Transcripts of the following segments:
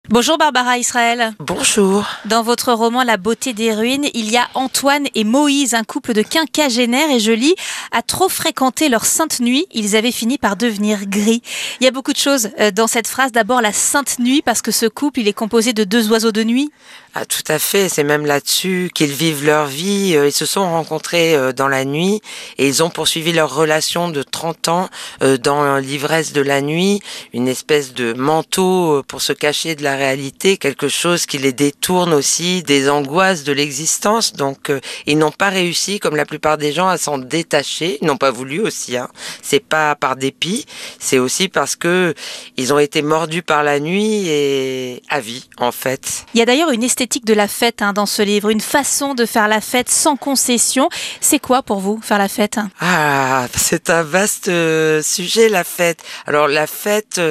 Bonjour Barbara Israël. Bonjour. Dans votre roman La beauté des ruines, il y a Antoine et Moïse, un couple de quinquagénaires, et je lis, à trop fréquenter leur sainte nuit, ils avaient fini par devenir gris. Il y a beaucoup de choses dans cette phrase. D'abord la sainte nuit, parce que ce couple, il est composé de deux oiseaux de nuit. Ah, tout à fait, c'est même là-dessus qu'ils vivent leur vie. Ils se sont rencontrés dans la nuit et ils ont poursuivi leur relation de 30 ans dans l'ivresse de la nuit, une espèce de manteau pour se cacher de la réalité, quelque chose qui les détourne aussi des angoisses de l'existence. Donc ils n'ont pas réussi, comme la plupart des gens, à s'en détacher. Ils n'ont pas voulu aussi. C'est pas par dépit, c'est aussi parce que ils ont été mordus par la nuit et à vie, en fait. Il y a d'ailleurs une esthétique de la fête dans ce livre, une façon de faire la fête sans concession. C'est quoi pour vous, faire la fête ? Ah, c'est un vaste sujet, la fête. Alors la fête,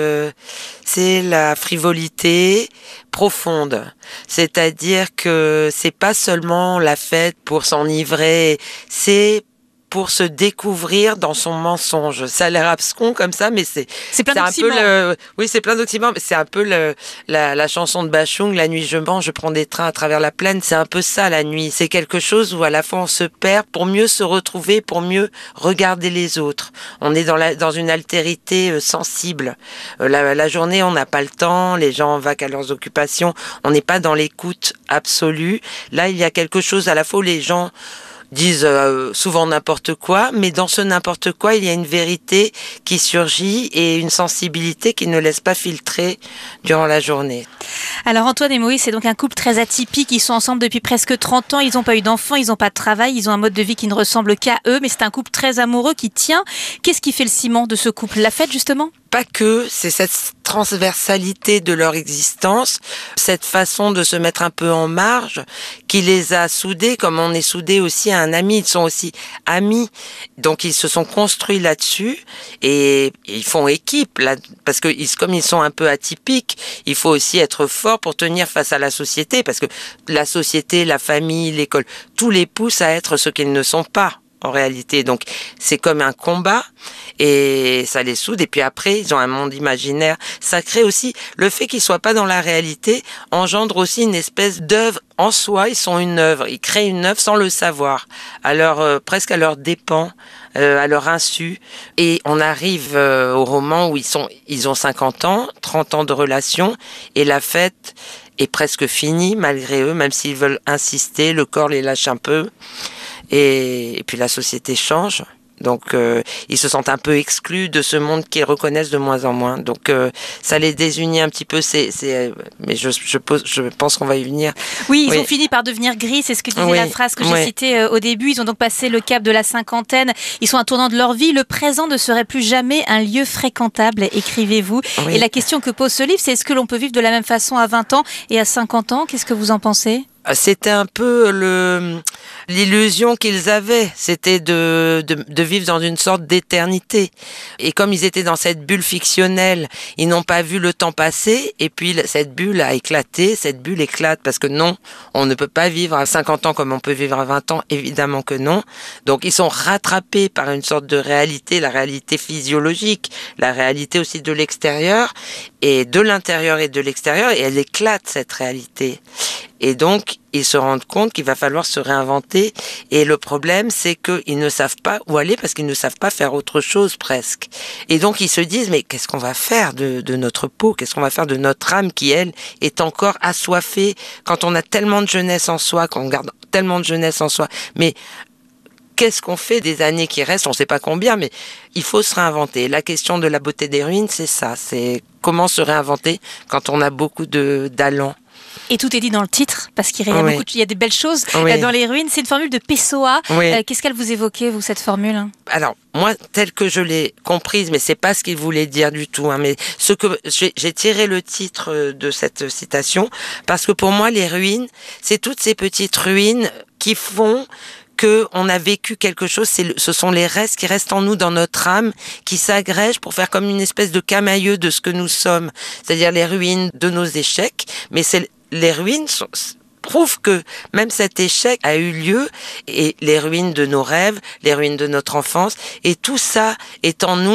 c'est la frivolité profonde. C'est-à-dire que c'est pas seulement la fête pour s'enivrer, c'est pour se découvrir dans son mensonge. Ça a l'air abscon comme ça, mais c'est plein un peu d'oxymores. oui, c'est plein d'oxymores, mais c'est un peu la chanson de Bachung, La nuit je mens, je prends des trains à travers la plaine. C'est un peu ça, la nuit. C'est quelque chose où à la fois on se perd pour mieux se retrouver, pour mieux regarder les autres. On est dans une altérité sensible. La journée, on n'a pas le temps, les gens vaquent à leurs occupations, on n'est pas dans l'écoute absolue. Là, il y a quelque chose à la fois où les gens disent souvent n'importe quoi, mais dans ce n'importe quoi, il y a une vérité qui surgit et une sensibilité qui ne laisse pas filtrer durant la journée. Alors Antoine et Moïse, c'est donc un couple très atypique. Ils sont ensemble depuis presque 30 ans. Ils n'ont pas eu d'enfants, ils n'ont pas de travail. Ils ont un mode de vie qui ne ressemble qu'à eux. Mais c'est un couple très amoureux qui tient. Qu'est-ce qui fait le ciment de ce couple ? La fête, justement ? Pas que, c'est cette transversalité de leur existence, cette façon de se mettre un peu en marge qui les a soudés comme on est soudés aussi à un ami. Ils sont aussi amis, donc ils se sont construits là-dessus et ils font équipe là, parce que comme ils sont un peu atypiques, il faut aussi être fort pour tenir face à la société, parce que la société, la famille, l'école, tout les pousse à être ce qu'ils ne sont pas en réalité. Donc c'est comme un combat et ça les soude. Et puis après, ils ont un monde imaginaire. Ça crée aussi, le fait qu'ils soient pas dans la réalité engendre aussi une espèce d'œuvre en soi. Ils sont une œuvre, ils créent une œuvre sans le savoir, presque à leur dépens, à leur insu. Et on arrive au roman où ils ont 50 ans, 30 ans de relation, et la fête est presque finie malgré eux, même s'ils veulent insister, le corps les lâche un peu. Et puis la société change, donc ils se sentent un peu exclus de ce monde qu'ils reconnaissent de moins en moins. Donc ça les désunit un petit peu. Mais je pense qu'on va y venir. Oui, ils ont fini par devenir gris. C'est ce que disait la phrase que j'ai citée au début. Ils ont donc passé le cap de la cinquantaine. Ils sont à un tournant de leur vie. Le présent ne serait plus jamais un lieu fréquentable, écrivez-vous. Oui. Et la question que pose ce livre, c'est est-ce que l'on peut vivre de la même façon à 20 ans et à 50 ans ? Qu'est-ce que vous en pensez ? C'était un peu l'illusion qu'ils avaient, c'était de vivre dans une sorte d'éternité. Et comme ils étaient dans cette bulle fictionnelle, ils n'ont pas vu le temps passer, et puis cette bulle a éclaté, cette bulle éclate, parce que non, on ne peut pas vivre à 50 ans comme on peut vivre à 20 ans, évidemment que non. Donc ils sont rattrapés par une sorte de réalité, la réalité physiologique, la réalité aussi de l'extérieur, et de l'intérieur et de l'extérieur, et elle éclate cette réalité. Et donc, ils se rendent compte qu'il va falloir se réinventer. Et le problème, c'est qu'ils ne savent pas où aller parce qu'ils ne savent pas faire autre chose presque. Et donc, ils se disent, mais qu'est-ce qu'on va faire de notre peau ? Qu'est-ce qu'on va faire de notre âme qui, elle, est encore assoiffée quand on a tellement de jeunesse en soi, qu'on garde tellement de jeunesse en soi. Mais qu'est-ce qu'on fait des années qui restent ? On ne sait pas combien, mais il faut se réinventer. La question de la beauté des ruines, c'est ça. C'est comment se réinventer quand on a beaucoup d'allant. Et tout est dit dans le titre, parce qu'il y a il y a des belles choses dans les ruines. C'est une formule de Pessoa. Qu'est-ce qu'elle vous évoquait, vous, cette formule ? Alors, moi, telle que je l'ai comprise, mais c'est pas ce qu'il voulait dire du tout. Mais j'ai tiré le titre de cette citation, parce que pour moi, les ruines, c'est toutes ces petites ruines qui font qu'on a vécu quelque chose, ce sont les restes qui restent en nous, dans notre âme, qui s'agrègent pour faire comme une espèce de camailleux de ce que nous sommes. C'est-à-dire les ruines de nos échecs, mais les ruines prouvent que même cet échec a eu lieu, et les ruines de nos rêves, les ruines de notre enfance, et tout ça est en nous,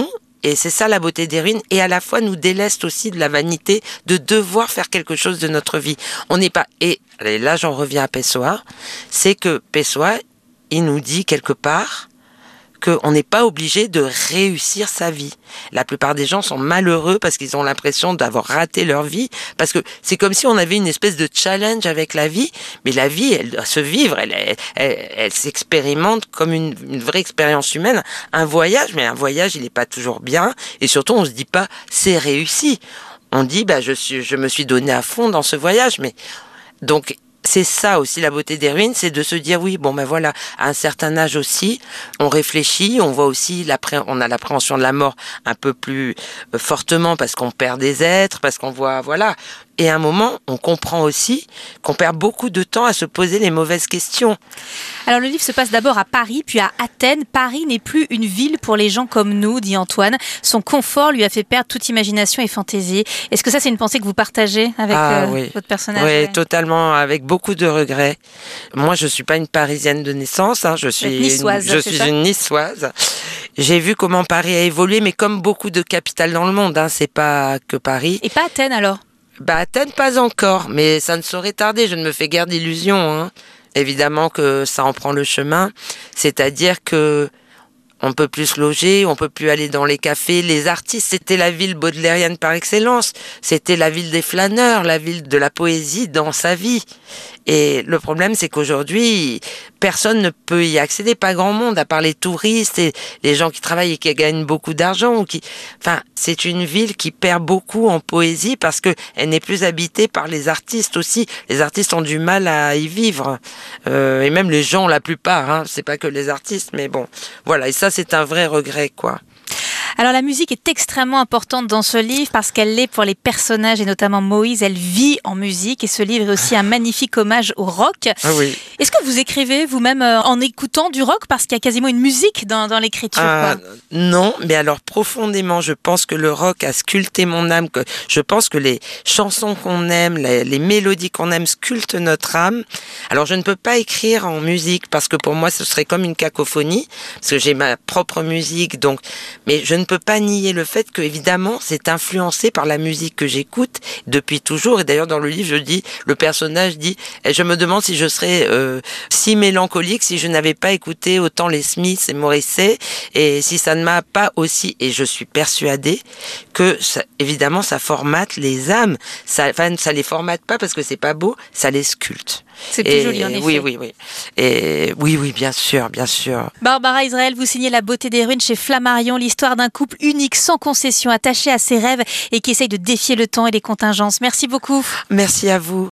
Et c'est ça la beauté des ruines, et à la fois nous déleste aussi de la vanité de devoir faire quelque chose de notre vie. On n'est pas... Et là j'en reviens à Pessoa, c'est que Pessoa, il nous dit quelque part qu'on n'est pas obligé de réussir sa vie. La plupart des gens sont malheureux parce qu'ils ont l'impression d'avoir raté leur vie, parce que c'est comme si on avait une espèce de challenge avec la vie, mais la vie, elle doit se vivre, elle s'expérimente comme une vraie expérience humaine, un voyage, mais un voyage, il n'est pas toujours bien, et surtout, on se dit pas, c'est réussi. On dit, je me suis donné à fond dans ce voyage, mais donc, c'est ça aussi la beauté des ruines, c'est de se dire oui, voilà, à un certain âge aussi, on réfléchit, on voit aussi on a l'appréhension de la mort un peu plus fortement parce qu'on perd des êtres, parce qu'on voit, voilà. Et à un moment, on comprend aussi qu'on perd beaucoup de temps à se poser les mauvaises questions. Alors le livre se passe d'abord à Paris, puis à Athènes. Paris n'est plus une ville pour les gens comme nous, dit Antoine. Son confort lui a fait perdre toute imagination et fantaisie. Est-ce que ça, c'est une pensée que vous partagez avec votre personnage? Oui, totalement, avec beaucoup de regrets. Moi, je suis pas une Parisienne de naissance, je suis une Niçoise. J'ai vu comment Paris a évolué, mais comme beaucoup de capitales dans le monde, c'est pas que Paris. Et pas Athènes alors? Athènes, pas encore, mais ça ne saurait tarder, je ne me fais guère d'illusions. Évidemment que ça en prend le chemin, c'est-à-dire que on peut plus se loger, on peut plus aller dans les cafés. Les artistes, c'était la ville baudelairienne par excellence. C'était la ville des flâneurs, la ville de la poésie dans sa vie. Et le problème, c'est qu'aujourd'hui, personne ne peut y accéder, pas grand monde, à part les touristes et les gens qui travaillent et qui gagnent beaucoup d'argent. C'est une ville qui perd beaucoup en poésie parce que elle n'est plus habitée par les artistes aussi. Les artistes ont du mal à y vivre. Et même les gens, la plupart, c'est pas que les artistes, mais bon, voilà. Et ça, c'est un vrai regret, quoi. Alors la musique est extrêmement importante dans ce livre parce qu'elle l'est pour les personnages et notamment Moïse. Elle vit en musique et ce livre est aussi un magnifique hommage au rock. Ah oui. Est-ce que vous écrivez vous-même en écoutant du rock parce qu'il y a quasiment une musique dans l'écriture Non, mais alors profondément, je pense que le rock a sculpté mon âme. Je pense que les chansons qu'on aime, les mélodies qu'on aime sculptent notre âme. Alors je ne peux pas écrire en musique parce que pour moi ce serait comme une cacophonie parce que j'ai ma propre musique, donc. Mais je ne peux pas nier le fait que, évidemment, c'est influencé par la musique que j'écoute depuis toujours. Et d'ailleurs, dans le livre, le personnage dit, je me demande si je serais si mélancolique si je n'avais pas écouté autant les Smiths et Morrissey, et si ça ne m'a pas aussi, et je suis persuadée que, évidemment, ça formate les âmes. Ça les formate pas parce que c'est pas beau, ça les sculpte. C'est plus joli, en effet. Oui. Et oui, bien sûr. Barbara Israël, vous signez La beauté des ruines chez Flammarion, l'histoire d'un couple unique, sans concession, attaché à ses rêves et qui essaye de défier le temps et les contingences. Merci beaucoup. Merci à vous.